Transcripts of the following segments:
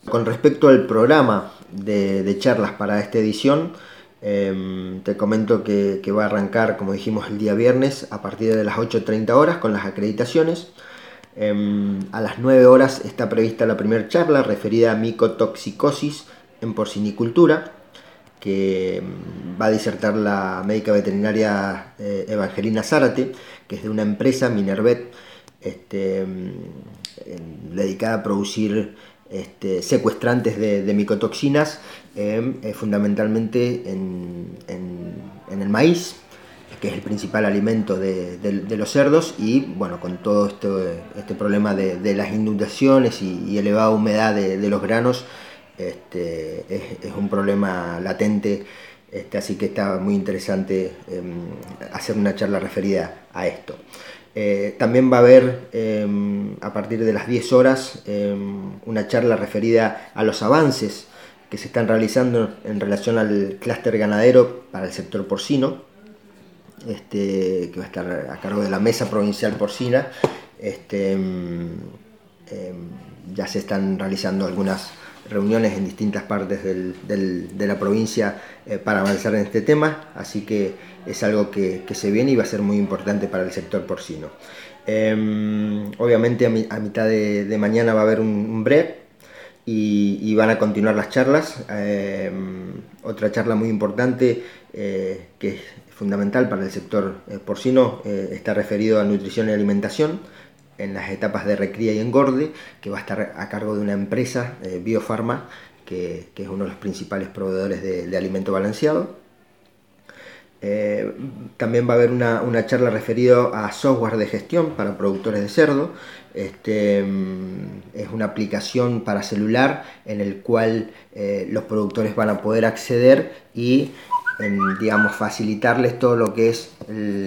Con respecto al programa de charlas para esta edición, te comento que va a arrancar, como dijimos, el día viernes a partir de las 8:30 horas con las acreditaciones. A las 9 horas está prevista la primera charla referida a micotoxicosis en porcinicultura, que va a disertar la médica veterinaria Evangelina Zárate, que es de una empresa, Minervet, dedicada a producir secuestrantes de micotoxinas, fundamentalmente en el maíz, que es el principal alimento de los cerdos, y bueno, con todo este problema de las inundaciones y elevada humedad de los granos, es un problema latente, así que está muy interesante hacer una charla referida a esto. También va a haber a partir de las 10 horas una charla referida a los avances que se están realizando en relación al clúster ganadero para el sector porcino, que va a estar a cargo de la Mesa Provincial Porcina. Ya se están realizando algunas reuniones en distintas partes de la provincia para avanzar en este tema, así que es algo que se viene y va a ser muy importante para el sector porcino. Obviamente a mitad de mañana va a haber un break y van a continuar las charlas. Otra charla muy importante que es fundamental para el sector porcino está referido a nutrición y alimentación en las etapas de recría y engorde, que va a estar a cargo de una empresa, Biofarma, que es uno de los principales proveedores de alimento balanceado. También va a haber una charla referida a software de gestión para productores de cerdo. Es una aplicación para celular en el cual los productores van a poder acceder y digamos, facilitarles todo lo que es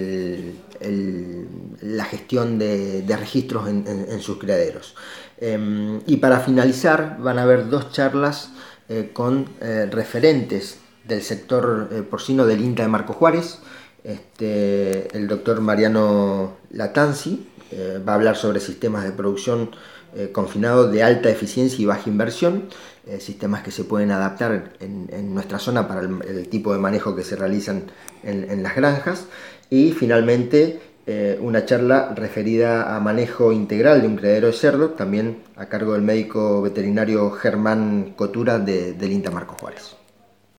la gestión de registros en sus criaderos. Y para finalizar van a haber 2 charlas con referentes del sector porcino del INTA de Marcos Juárez. El doctor Mariano Latanzi va a hablar sobre sistemas de producción confinados de alta eficiencia y baja inversión, sistemas que se pueden adaptar en nuestra zona para el tipo de manejo que se realizan en las granjas. Y finalmente una charla referida a manejo integral de un criadero de cerdo, también a cargo del médico veterinario Germán Cotura del INTA Marcos Juárez.